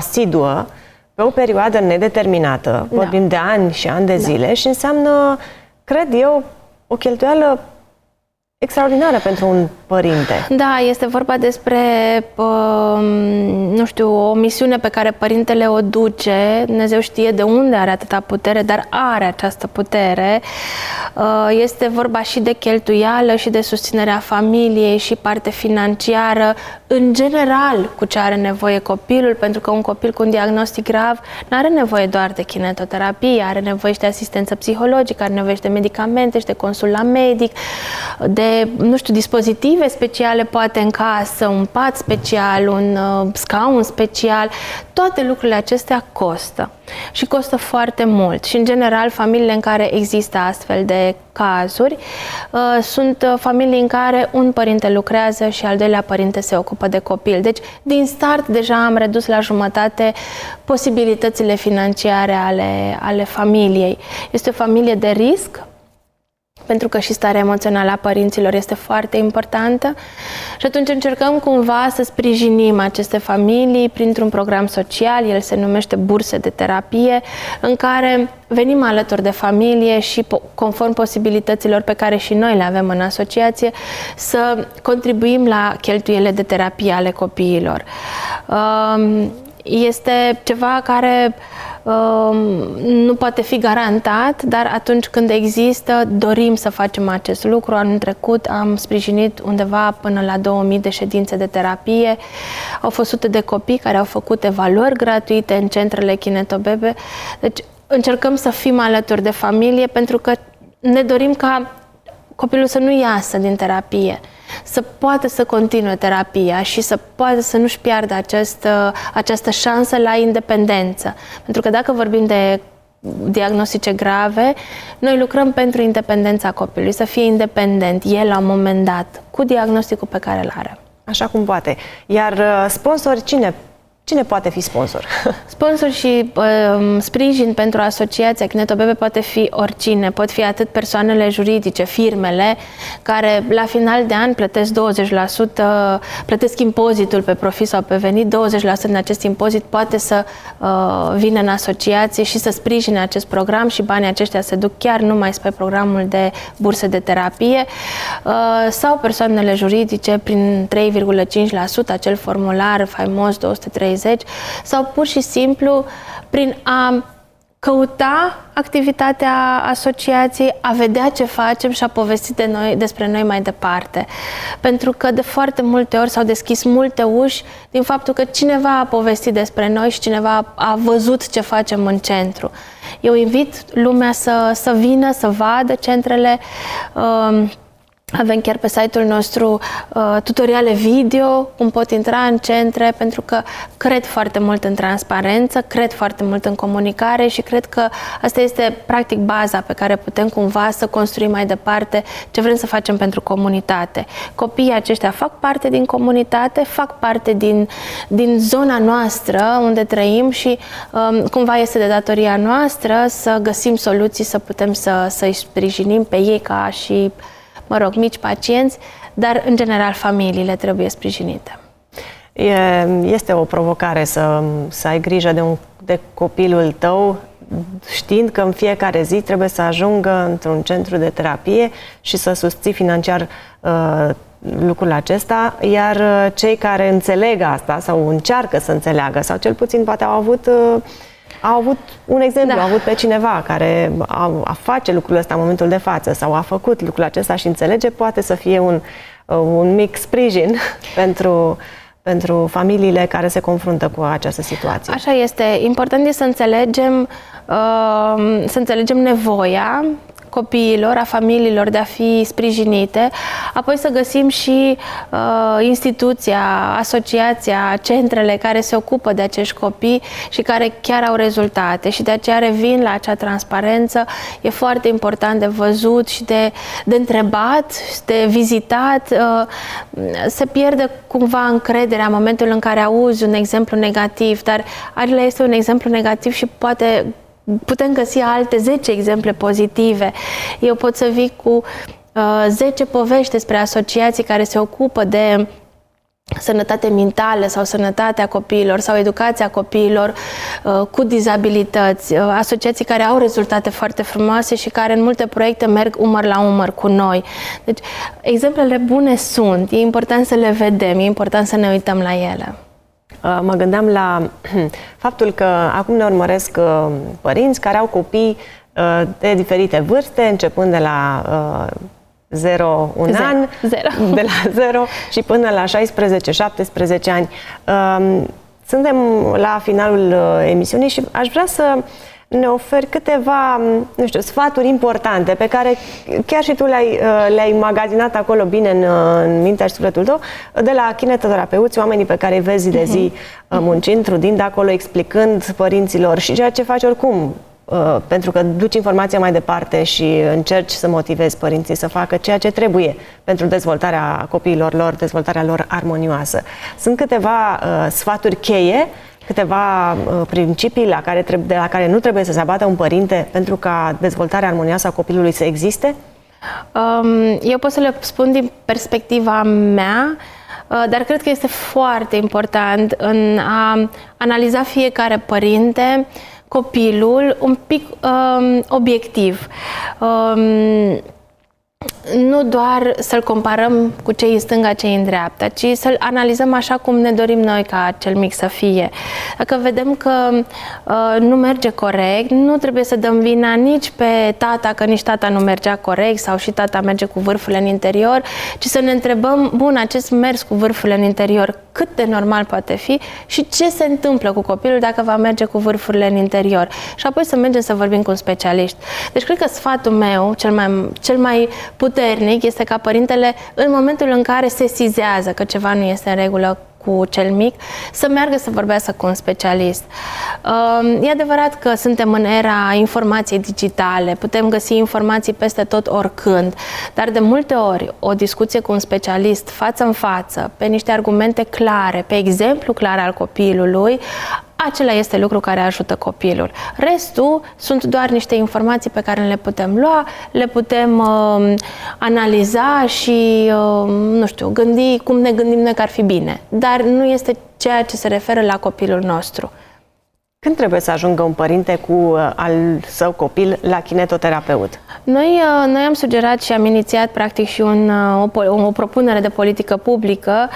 asiduă pe o perioadă nedeterminată, vorbim da. de ani și ani de zile da. și înseamnă cred eu, o cheltuială extraordinară pentru un părinte. Da, este vorba despre, uh, nu știu, o misiune pe care părintele o duce. Dumnezeu știe de unde are atâta putere, dar are această putere. Uh, este vorba și de cheltuială și de susținerea familiei și parte financiară, în general, cu ce are nevoie copilul, pentru că un copil cu un diagnostic grav nu are nevoie doar de kinetoterapie, are nevoie și de asistență psihologică, are nevoie și de medicamente și de consult la medic, de nu știu, dispozitive speciale poate în casă, un pat special, un uh, scaun special. Toate lucrurile acestea costă și costă foarte mult. Și în general familiile în care există astfel de cazuri uh, sunt uh, familii în care un părinte lucrează și al doilea părinte se ocupă de copil. Deci din start deja am redus la jumătate posibilitățile financiare ale, ale familiei. Este o familie de risc, pentru că și starea emoțională a părinților este foarte importantă și atunci încercăm cumva să sprijinim aceste familii printr-un program social, el se numește Burse de Terapie, în care venim alături de familie și conform posibilităților pe care și noi le avem în asociație să contribuim la cheltuielile de terapie ale copiilor. Este ceva care nu poate fi garantat, dar atunci când există, dorim să facem acest lucru. Anul trecut am sprijinit undeva până la două mii de ședințe de terapie. Au fost sute de copii care au făcut evaluări gratuite în centrele Kinetobebe. Deci încercăm să fim alături de familie pentru că ne dorim ca copilul să nu iasă din terapie, să poată să continue terapia și să poată să nu-și piardă această, această șansă la independență. Pentru că dacă vorbim de diagnostice grave, noi lucrăm pentru independența copilului, să fie independent, el la un moment dat, cu diagnosticul pe care îl are. Așa cum poate. Iar sponsori, cine Cine poate fi sponsor? Sponsor și uh, sprijin pentru asociația Kinetobebe poate fi oricine. Pot fi atât persoanele juridice, firmele, care la final de an plătesc douăzeci la sută, plătesc impozitul pe profit sau pe venit, douăzeci la sută din acest impozit poate să uh, vină în asociație și să sprijine acest program și banii aceștia se duc chiar numai spre programul de burse de terapie uh, sau persoanele juridice prin trei virgulă cinci la sută, acel formular faimos două sute treizeci, sau pur și simplu prin a căuta activitatea asociației, a vedea ce facem și a povesti de noi, despre noi mai departe. Pentru că de foarte multe ori s-au deschis multe uși din faptul că cineva a povestit despre noi și cineva a văzut ce facem în centru. Eu invit lumea să, să vină, să vadă centrele. Um, Avem chiar pe site-ul nostru uh, tutoriale video, cum pot intra în centre, pentru că cred foarte mult în transparență, cred foarte mult în comunicare și cred că asta este practic baza pe care putem cumva să construim mai departe ce vrem să facem pentru comunitate. Copiii aceștia fac parte din comunitate, fac parte din, din zona noastră unde trăim și um, cumva este de datoria noastră să găsim soluții, să putem să, să-i sprijinim pe ei ca și mă rog, mici pacienți, dar în general familiile trebuie sprijinite. Este o provocare să, să ai grijă de, un, de copilul tău, știind că în fiecare zi trebuie să ajungă într-un centru de terapie și să susții financiar uh, lucrul acesta, iar cei care înțeleg asta sau încearcă să înțeleagă sau cel puțin poate au avut uh, Au avut un exemplu, da. Au avut pe cineva care a, a face lucrul ăsta în momentul de față sau a făcut lucrul acesta și înțelege, poate să fie un, un mic sprijin pentru, pentru familiile care se confruntă cu această situație. Așa este. Important este să înțelegem, uh, să înțelegem nevoia copiilor, a familiilor de a fi sprijinite, apoi să găsim și uh, instituția, asociația, centrele care se ocupă de acești copii și care chiar au rezultate și de aceea revin la acea transparență. E foarte important de văzut și de, de întrebat, de vizitat. Uh, se pierde cumva încrederea în momentul în care auzi un exemplu negativ, dar acela este un exemplu negativ și poate putem găsi alte zece exemple pozitive. Eu pot să vii cu uh, zece povești despre asociații care se ocupă de sănătate mentală sau sănătatea copiilor sau educația copiilor uh, cu dizabilități, uh, asociații care au rezultate foarte frumoase și care în multe proiecte merg umăr la umăr cu noi. Deci, exemplele bune sunt, e important să le vedem, e important să ne uităm la ele. Mă gândeam la faptul că acum ne urmăresc părinți care au copii de diferite vârste, începând de la zero, un zero. an, zero. de la zero și până la șaisprezece șaptesprezece ani. Suntem la finalul emisiunii și aș vrea să ne oferi câteva, nu știu, sfaturi importante pe care chiar și tu le-ai, le-ai magazinat acolo bine în, în mintea și sufletul tău, de la kinetoterapeuți, oamenii pe care îi vezi zi de zi muncind, trudind acolo, explicând părinților și ceea ce faci oricum, pentru că duci informația mai departe și încerci să motivezi părinții să facă ceea ce trebuie pentru dezvoltarea copiilor lor, dezvoltarea lor armonioasă. Sunt câteva uh, sfaturi cheie, câteva uh, principii la care trebuie, de la care nu trebuie să se abată un părinte pentru ca dezvoltarea armonioasă a copilului să existe? Um, eu pot să le spun din perspectiva mea, uh, dar cred că este foarte important în a analiza fiecare părinte copilul un pic um, obiectiv. Um, nu doar să-l comparăm cu cei în stânga, cei în dreapta, ci să-l analizăm așa cum ne dorim noi ca cel mic să fie. Dacă vedem că uh, nu merge corect, nu trebuie să dăm vina nici pe tata, că nici tata nu mergea corect sau și tata merge cu vârfurile în interior, ci să ne întrebăm, bun, acest mers cu vârfurile în interior, cât de normal poate fi și ce se întâmplă cu copilul dacă va merge cu vârfurile în interior. Și apoi să mergem să vorbim cu un specialist. Deci cred că sfatul meu, cel mai, cel mai puternic, este ca părintele, în momentul în care se sizează că ceva nu este în regulă cu cel mic, să meargă să vorbească cu un specialist. E adevărat că suntem în era informației digitale, putem găsi informații peste tot oricând, dar de multe ori o discuție cu un specialist față în față, pe niște argumente clare, pe exemplu clar al copilului, acela este lucru care ajută copilul. Restul sunt doar niște informații pe care le putem lua, le putem uh, analiza și, uh, nu știu, gândi cum ne gândim noi că ar fi bine. Dar nu este ceea ce se referă la copilul nostru. Când trebuie să ajungă un părinte cu uh, al său copil la kinetoterapeut? Noi, uh, noi am sugerat și am inițiat practic și un, uh, o, o propunere de politică publică.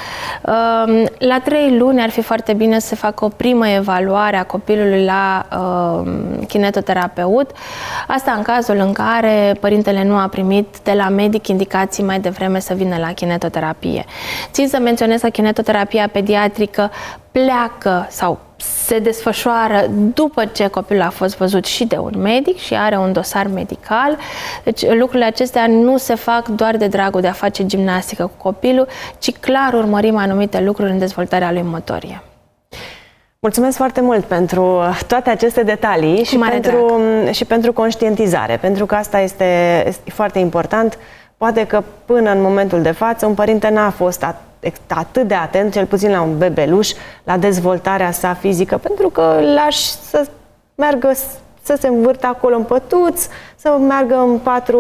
Uh, la trei luni ar fi foarte bine să se facă o primă evaluare a copilului la uh, kinetoterapeut. Asta în cazul în care părintele nu a primit de la medic indicații mai devreme să vină la kinetoterapie. Țin să menționez că kinetoterapia pediatrică pleacă sau se desfășoară după ce copilul a fost văzut și de un medic și are un dosar medical. Deci lucrurile acestea nu se fac doar de dragul de a face gimnastică cu copilul, ci clar urmărim anumite lucruri în dezvoltarea lui motorie. Mulțumesc foarte mult pentru toate aceste detalii și pentru, și pentru conștientizare, pentru că asta este, este foarte important. Poate că până în momentul de față un părinte n-a fost atât atât de atent, cel puțin la un bebeluș, la dezvoltarea sa fizică, pentru că lași să meargă, să se învârtă acolo în pătuț, să meargă în patru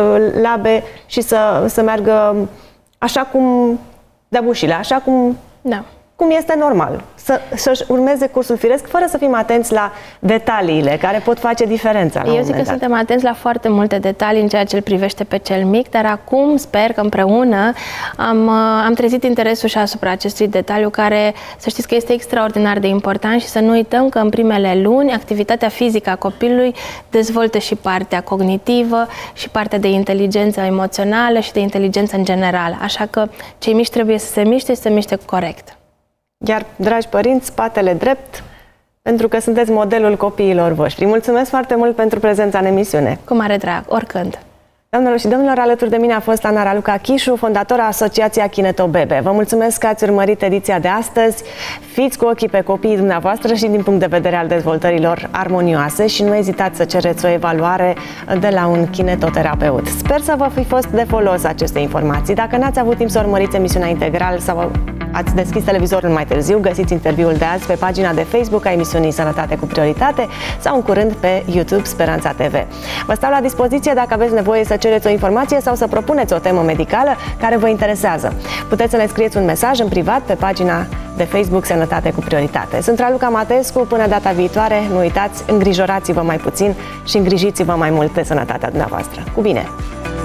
labe și să, să meargă așa cum de bușile, așa cum, da. cum este normal. Să, să-și urmeze cursul firesc, fără să fim atenți la detaliile care pot face diferența. La Eu zic că suntem atenți la foarte multe detalii în ceea ce îl privește pe cel mic, dar acum sper că împreună am, am trezit interesul și asupra acestui detaliu care, să știți că este extraordinar de important și să nu uităm că în primele luni activitatea fizică a copilului dezvoltă și partea cognitivă și partea de inteligență emoțională și de inteligență în general. Așa că cei mici trebuie să se miște și să se miște corect. Iar, dragi părinți, spatele drept, pentru că sunteți modelul copiilor voștri. Mulțumesc foarte mult pentru prezența în emisiune. Cu mare drag, oricând. Doamnelor și domnilor, alături de mine a fost Ana Raluca Chișu, fondatora Asociația Kinetobebe. Vă mulțumesc că ați urmărit ediția de astăzi. Fiți cu ochii pe copiii dumneavoastră și din punct de vedere al dezvoltărilor armonioase și nu ezitați să cereți o evaluare de la un kinetoterapeut. Sper să vă fi fost de folos aceste informații. Dacă n-ați avut timp să urmăriți emisiunea integral sau Ați deschis televizorul mai târziu, găsiți interviul de azi pe pagina de Facebook a emisiunii Sănătate cu Prioritate sau în curând pe YouTube Speranța T V. Vă stau la dispoziție dacă aveți nevoie să cereți o informație sau să propuneți o temă medicală care vă interesează. Puteți să ne scrieți un mesaj în privat pe pagina de Facebook Sănătate cu Prioritate. Sunt Raluca Matescu, până data viitoare, nu uitați, îngrijorați-vă mai puțin și îngrijiți-vă mai mult de sănătatea dumneavoastră. Cu bine!